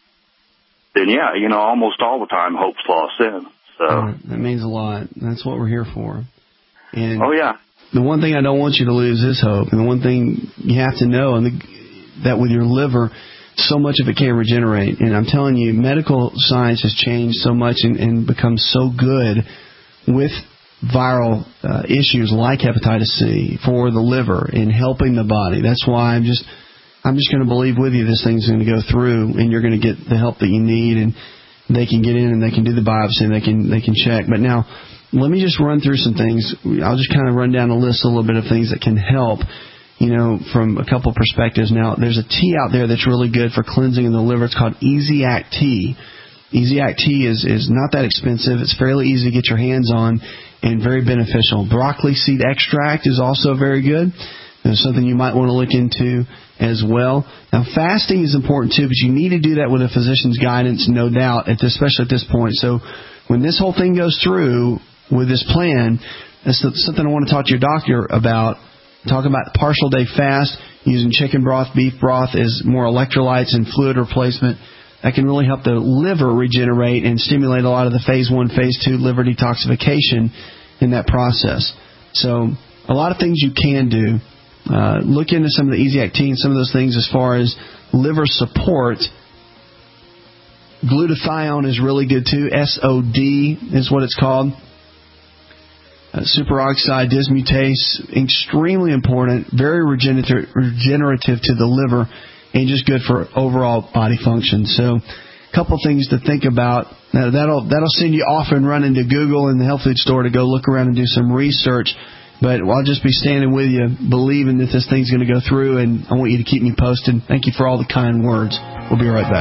then, yeah, you know, almost all the time hope's lost in. So uh, that means a lot. That's what we're here for. And oh, yeah. The one thing I don't want you to lose is hope. And the one thing you have to know and the, that with your liver, so much of it can't regenerate. And I'm telling you, medical science has changed so much and, and become so good with viral uh, issues like hepatitis C for the liver and helping the body. That's why I'm just... I'm just going to believe with you this thing's going to go through, and you're going to get the help that you need, and they can get in and they can do the biopsy and they can they can check. But now, let me just run through some things. I'll just kind of run down a list, a little bit of things that can help, you know, from a couple perspectives. Now, there's a tea out there that's really good for cleansing in the liver. It's called Easy-Act Tea. Easy-Act Tea is, is not that expensive. It's fairly easy to get your hands on and very beneficial. Broccoli seed extract is also very good. There's something you might want to look into as well. Now, fasting is important too, but you need to do that with a physician's guidance, no doubt, at this, especially at this point. So when this whole thing goes through with this plan, that's something I want to talk to your doctor about. Talk about partial day fast, using chicken broth, beef broth as more electrolytes and fluid replacement. that can really help the liver regenerate and stimulate a lot of the phase one, phase two liver detoxification in that process. So a lot of things you can do. Uh, look into some of the Easy Actine, some of those things as far as liver support. Glutathione is really good too. S O D is what it's called. Uh, superoxide dismutase, extremely important, very regenerative, regenerative to the liver, and just good for overall body function. So, a couple things to think about. Now, that'll that'll send you off and running to Google and the health food store to go look around and do some research. But I'll just be standing with you, believing that this thing's going to go through, and I want you to keep me posted. Thank you for all the kind words. We'll be right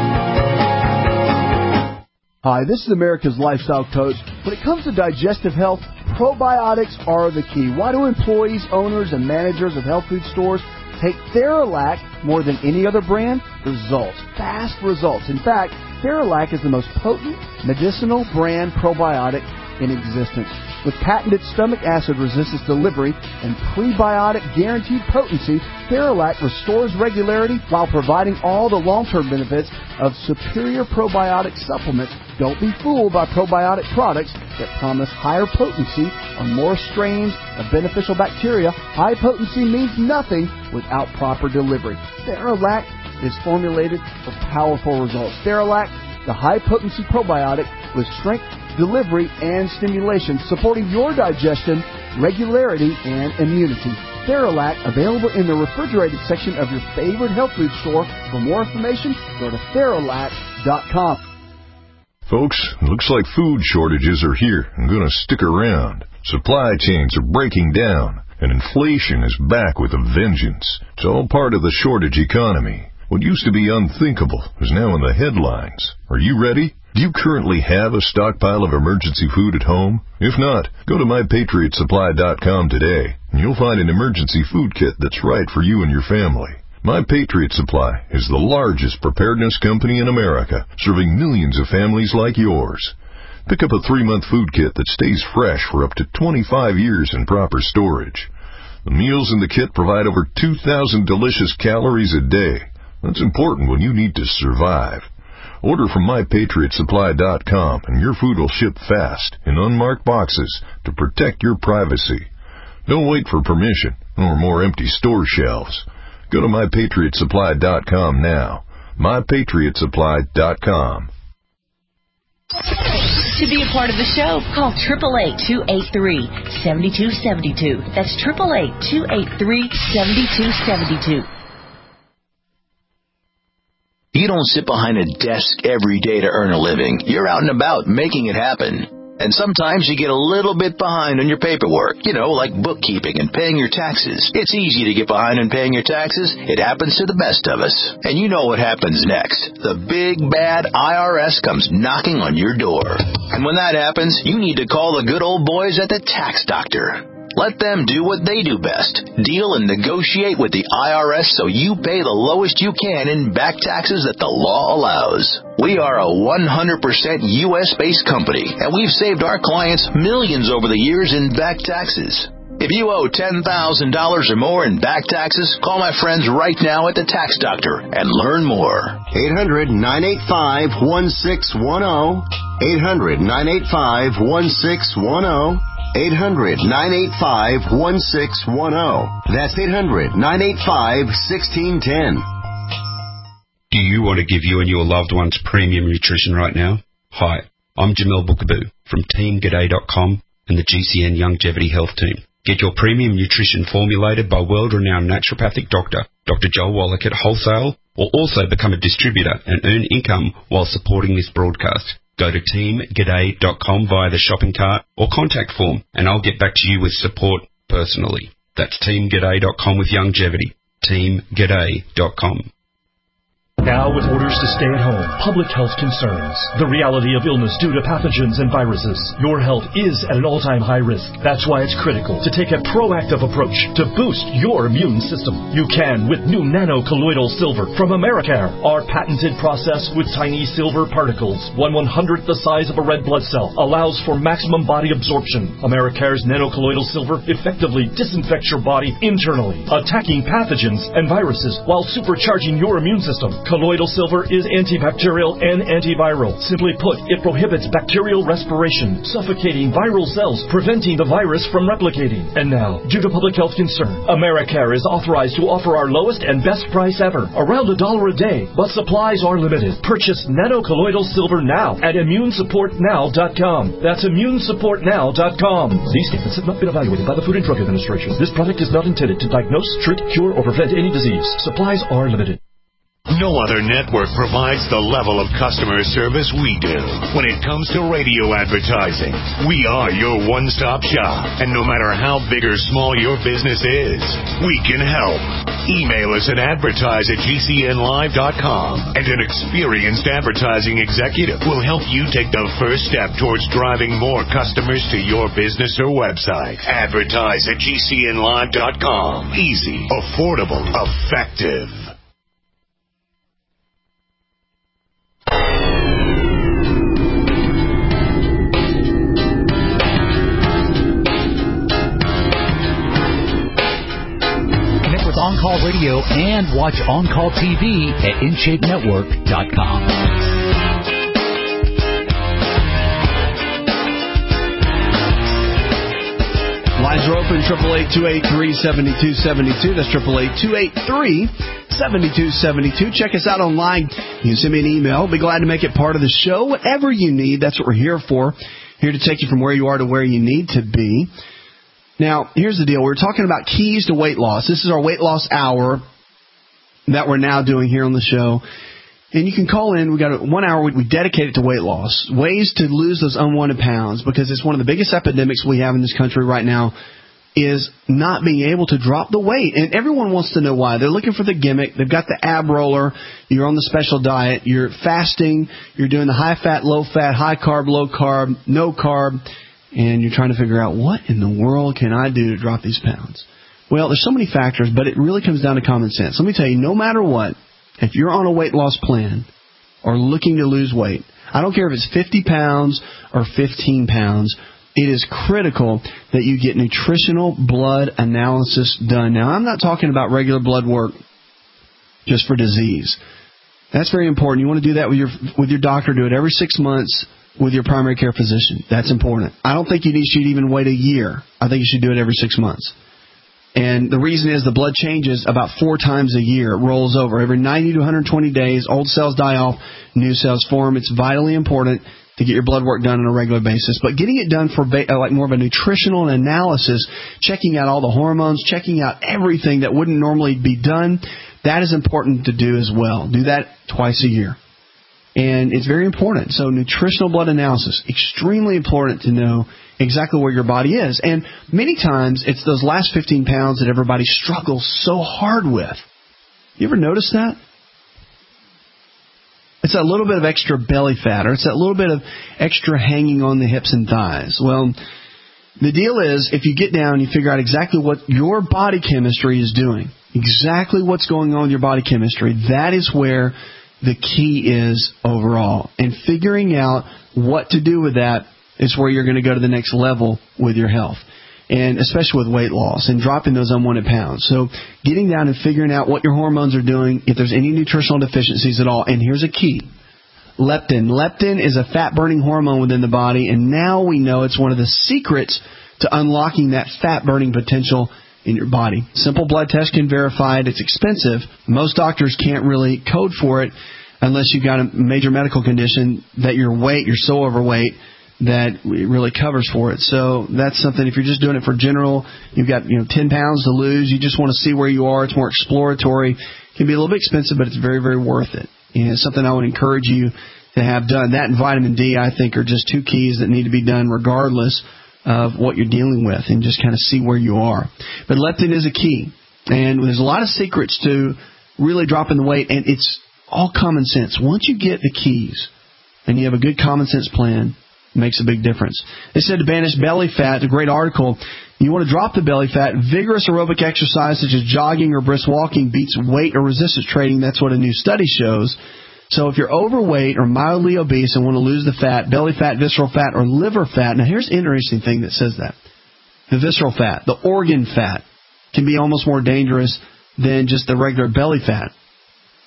back. Hi, this is America's Lifestyle Coach. When it comes to digestive health, probiotics are the key. Why do employees, owners, and managers of health food stores take Theralac more than any other brand? Results. Fast results. In fact, Theralac is the most potent medicinal brand probiotic in existence. With patented stomach acid resistance delivery and prebiotic guaranteed potency, Theralac restores regularity while providing all the long-term benefits of superior probiotic supplements. Don't be fooled by probiotic products that promise higher potency or more strains of beneficial bacteria. High potency means nothing without proper delivery. Theralac is formulated for powerful results. Theralac, the high-potency probiotic with strength, delivery, and stimulation, supporting your digestion, regularity, and immunity. Theralac, available in the refrigerated section of your favorite health food store. For more information, go to Theralac dot com. Folks, looks like food shortages are here and going to stick around. Supply chains are breaking down, and inflation is back with a vengeance. It's all part of the shortage economy. What used to be unthinkable is now in the headlines. Are you ready? Do you currently have a stockpile of emergency food at home? If not, go to my patriot supply dot com today, and you'll find an emergency food kit that's right for you and your family. My Patriot Supply is the largest preparedness company in America, serving millions of families like yours. Pick up a three-month food kit that stays fresh for up to twenty-five years in proper storage. The meals in the kit provide over two thousand delicious calories a day. That's important when you need to survive. Order from my patriot supply dot com and your food will ship fast in unmarked boxes to protect your privacy. Don't wait for permission or more empty store shelves. Go to my patriot supply dot com now. my patriot supply dot com. To be a part of the show, call eight eight eight, two eight three, seven two seven two. That's eight eight eight, two eight three, seven two seven two. You don't sit behind a desk every day to earn a living. You're out and about making it happen. And sometimes you get a little bit behind on your paperwork, you know, like bookkeeping and paying your taxes. It's easy to get behind on paying your taxes. It happens to the best of us. And you know what happens next. The big, bad I R S comes knocking on your door. And when that happens, you need to call the good old boys at the Tax Doctor. Let them do what they do best. Deal and negotiate with the I R S so you pay the lowest you can in back taxes that the law allows. We are a one hundred percent U S-based company, and we've saved our clients millions over the years in back taxes. If you owe ten thousand dollars or more in back taxes, call my friends right now at the Tax Doctor and learn more. eight hundred, nine eight five, one six one zero. eight hundred, nine eight five, one six one zero. eight hundred, nine eight five, one six one zero. That's eight hundred, nine eight five, one six one zero. Do you want to give you and your loved ones premium nutrition right now? Hi, I'm Jamil Bookaboo from Team G'day dot com and the G C N Longevity Health Team. Get your premium nutrition formulated by world-renowned naturopathic doctor, Doctor Joel Wallach at wholesale, or also become a distributor and earn income while supporting this broadcast. Go to Team G'day dot com via the shopping cart or contact form, and I'll get back to you with support personally. That's Team G'day dot com with longevity. Team G'day dot com. Now with orders to stay at home, public health concerns, the reality of illness due to pathogens and viruses, your health is at an all-time high risk. That's why it's critical to take a proactive approach to boost your immune system. You can with new nano-colloidal silver from Americare. Our patented process with tiny silver particles, one one-hundredth the size of a red blood cell, allows for maximum body absorption. Americare's nano-colloidal silver effectively disinfects your body internally, attacking pathogens and viruses while supercharging your immune system. Colloidal silver is antibacterial and antiviral. Simply put, it prohibits bacterial respiration, suffocating viral cells, preventing the virus from replicating. And now, due to public health concern, Americare is authorized to offer our lowest and best price ever, around a dollar a day, but supplies are limited. Purchase Nano Colloidal Silver now at immune support now dot com. That's immune support now dot com. These statements have not been evaluated by the Food and Drug Administration. This product is not intended to diagnose, treat, cure, or prevent any disease. Supplies are limited. No other network provides the level of customer service we do. When it comes to radio advertising, we are your one-stop shop. And no matter how big or small your business is, we can help. Email us at advertise at G C N live dot com, and an experienced advertising executive will help you take the first step towards driving more customers to your business or website. Advertise at G C N live dot com. Easy, affordable, effective. On Call Radio and watch On Call T V at in shape network dot com. Lines are open, eight eight eight, two eight three, seven two seven two. That's eight eight eight, two eight three, seven two seven two. Check us out online. You can send me an email. Be glad to make it part of the show. Whatever you need, that's what we're here for. Here to take you from where you are to where you need to be. Now, here's the deal. We're talking about keys to weight loss. This is our weight loss hour that we're now doing here on the show. And you can call in. We've got a, one hour we, we dedicate it to weight loss, ways to lose those unwanted pounds, because it's one of the biggest epidemics we have in this country right now is not being able to drop the weight. And everyone wants to know why. They're looking for the gimmick. They've got the ab roller. You're on the special diet. You're fasting. You're doing the high-fat, low-fat, high-carb, low-carb, no-carb. And you're trying to figure out, what in the world can I do to drop these pounds? Well, there's so many factors, but it really comes down to common sense. Let me tell you, no matter what, if you're on a weight loss plan or looking to lose weight, I don't care if it's fifty pounds or fifteen pounds, it is critical that you get nutritional blood analysis done. Now, I'm not talking about regular blood work just for disease. That's very important. You want to do that with your with your doctor. Do it every six months. With your primary care physician. That's important. I don't think you should even wait a year. I think you should do it every six months. And the reason is the blood changes about four times a year. It rolls over. Every ninety to one hundred twenty days, old cells die off, new cells form. It's vitally important to get your blood work done on a regular basis. But getting it done for ba- like more of a nutritional analysis, checking out all the hormones, checking out everything that wouldn't normally be done, that is important to do as well. Do that twice a year. And it's very important. So nutritional blood analysis, extremely important to know exactly where your body is. And many times it's those last fifteen pounds that everybody struggles so hard with. You ever notice that? It's a little bit of extra belly fat, or it's that little bit of extra hanging on the hips and thighs. Well, the deal is, if you get down, you figure out exactly what your body chemistry is doing, exactly what's going on with your body chemistry, that is where the key is overall. And figuring out what to do with that is where you're going to go to the next level with your health, and especially with weight loss and dropping those unwanted pounds. So getting down and figuring out what your hormones are doing, if there's any nutritional deficiencies at all. And here's a key. Leptin. Leptin is a fat-burning hormone within the body, and now we know it's one of the secrets to unlocking that fat-burning potential in your body. Simple blood test can verify it. It's expensive. Most doctors can't really code for it unless you've got a major medical condition that your weight, you're so overweight that it really covers for it. So that's something, if you're just doing it for general, you've got, you know, ten pounds to lose, you just want to see where you are, it's more exploratory. It can be a little bit expensive, but it's very, very worth it. And it's something I would encourage you to have done. That and vitamin D, I think, are just two keys that need to be done regardless of what you're dealing with, and just kind of see where you are. But leptin is a key. And there's a lot of secrets to really dropping the weight, and it's all common sense. Once you get the keys and you have a good common sense plan, it makes a big difference. They said to banish belly fat, a great article. You want to drop the belly fat, vigorous aerobic exercise such as jogging or brisk walking beats weight or resistance training. That's what a new study shows. So if you're overweight or mildly obese and want to lose the fat, belly fat, visceral fat, or liver fat. Now here's an interesting thing that says that. The visceral fat, the organ fat, can be almost more dangerous than just the regular belly fat.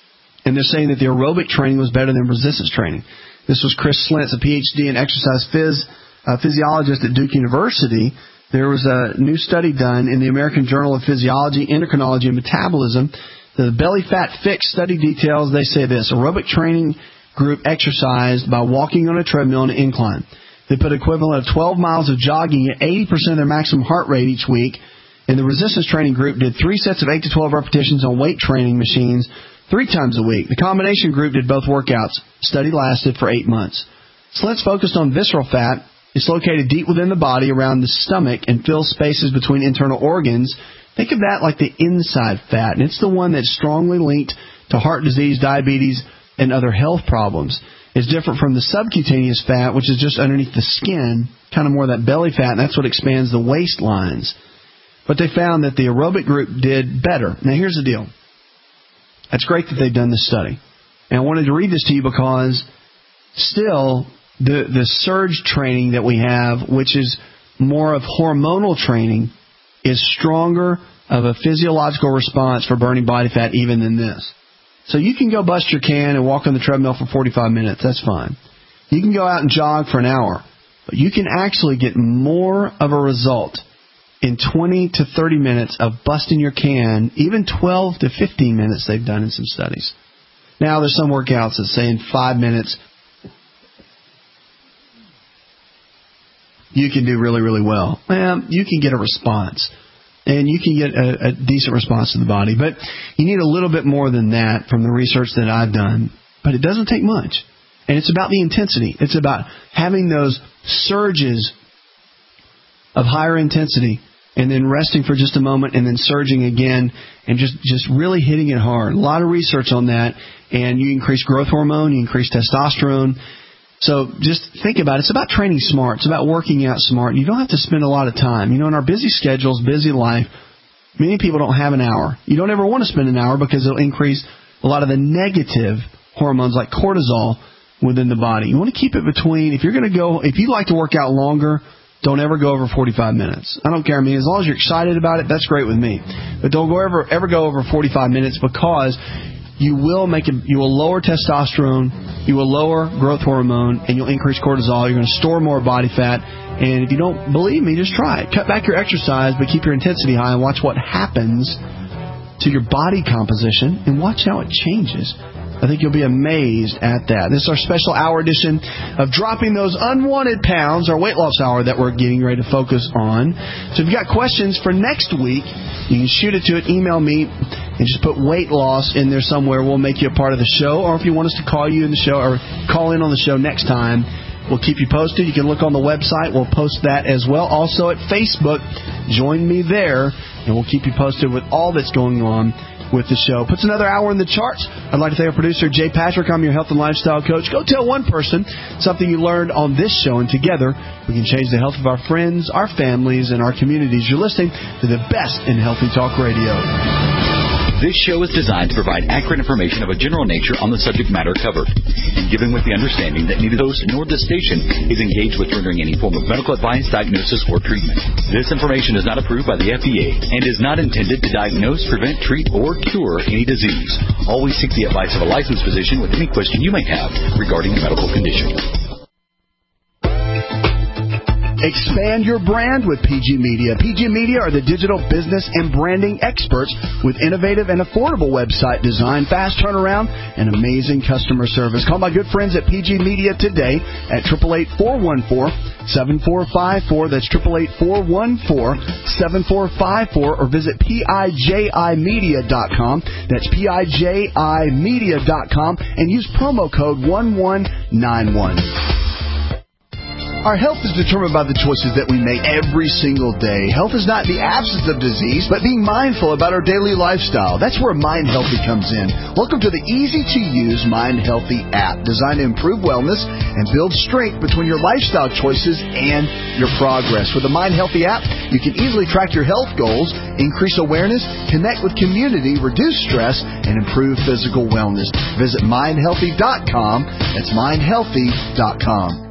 and they're saying that the aerobic training was better than resistance training. This was Chris Slentz, a P H D in exercise phys, uh, physiologist at Duke University. There was a new study done in the American Journal of Physiology, Endocrinology, and Metabolism. The belly fat fix study details, they say this: aerobic training group exercised by walking on a treadmill on an incline. They put equivalent of twelve miles of jogging at eighty percent of their maximum heart rate each week. And the resistance training group did three sets of eight to twelve repetitions on weight training machines three times a week. The combination group did both workouts. Study lasted for eight months. Slentz focused on visceral fat. It's located deep within the body around the stomach and fills spaces between internal organs. Think of that like the inside fat, and it's the one that's strongly linked to heart disease, diabetes, and other health problems. It's different from the subcutaneous fat, which is just underneath the skin, kind of more that belly fat, and that's what expands the waistlines. But they found that the aerobic group did better. Now, here's the deal. It's great that they've done this study. And I wanted to read this to you because still the, the surge training that we have, which is more of hormonal training, is stronger of a physiological response for burning body fat even than this. So you can go bust your can and walk on the treadmill for forty-five minutes. That's fine. You can go out and jog for an hour. But you can actually get more of a result in twenty to thirty minutes of busting your can, even twelve to fifteen minutes they've done in some studies. Now, there's some workouts that say in five minutes you can do really, really well. Well, you can get a response. And you can get a, a decent response to the body. But you need a little bit more than that from the research that I've done. But it doesn't take much. And it's about the intensity. It's about having those surges of higher intensity and then resting for just a moment and then surging again and just, just really hitting it hard. A lot of research on that. And you increase growth hormone, you increase testosterone. So just think about it. It's about training smart. It's about working out smart. You don't have to spend a lot of time. You know, in our busy schedules, busy life, many people don't have an hour. You don't ever want to spend an hour because it'll increase a lot of the negative hormones like cortisol within the body. You want to keep it between, if you're going to go, if you like to work out longer, don't ever go over forty-five minutes. I don't care. I mean, as long as you're excited about it, that's great with me. But don't go ever, ever go over forty-five minutes because you will make it, you will lower testosterone, you will lower growth hormone, and you'll increase cortisol. You're going to store more body fat. And if you don't believe me, just try it. Cut back your exercise, but keep your intensity high and watch what happens to your body composition and watch how it changes. I think you'll be amazed at that. This is our special hour edition of Dropping Those Unwanted Pounds, our weight loss hour that we're getting ready to focus on. So if you've got questions for next week, you can shoot it to it, email me, and just put weight loss in there somewhere. We'll make you a part of the show. Or if you want us to call you in the show or call in on the show next time, we'll keep you posted. You can look on the website. We'll post that as well. Also at Facebook, join me there, and we'll keep you posted with all that's going on with the show. Puts another hour in the charts. I'd like to thank our producer, Jay Patrick. I'm your health and lifestyle coach. Go tell one person something you learned on this show, and together we can change the health of our friends, our families, and our communities. You're listening to the best in Healthy Talk Radio. This show is designed to provide accurate information of a general nature on the subject matter covered, and given with the understanding that neither the host nor the station is engaged with rendering any form of medical advice, diagnosis, or treatment. This information is not approved by the F D A and is not intended to diagnose, prevent, treat, or cure any disease. Always seek the advice of a licensed physician with any question you may have regarding a medical condition. Expand your brand with P G Media. P G Media are the digital business and branding experts with innovative and affordable website design, fast turnaround, and amazing customer service. Call my good friends at P G Media today at eight eight eight, four one four, seven four five four. That's eight eight eight, four one four, seven four five four. Or visit P I J I media dot com. That's P I J I media dot com and use promo code one one nine one. Our health is determined by the choices that we make every single day. Health is not the absence of disease, but being mindful about our daily lifestyle. That's where Mind Healthy comes in. Welcome to the easy-to-use Mind Healthy app, designed to improve wellness and build strength between your lifestyle choices and your progress. With the Mind Healthy app, you can easily track your health goals, increase awareness, connect with community, reduce stress, and improve physical wellness. Visit mind healthy dot com. That's mind healthy dot com.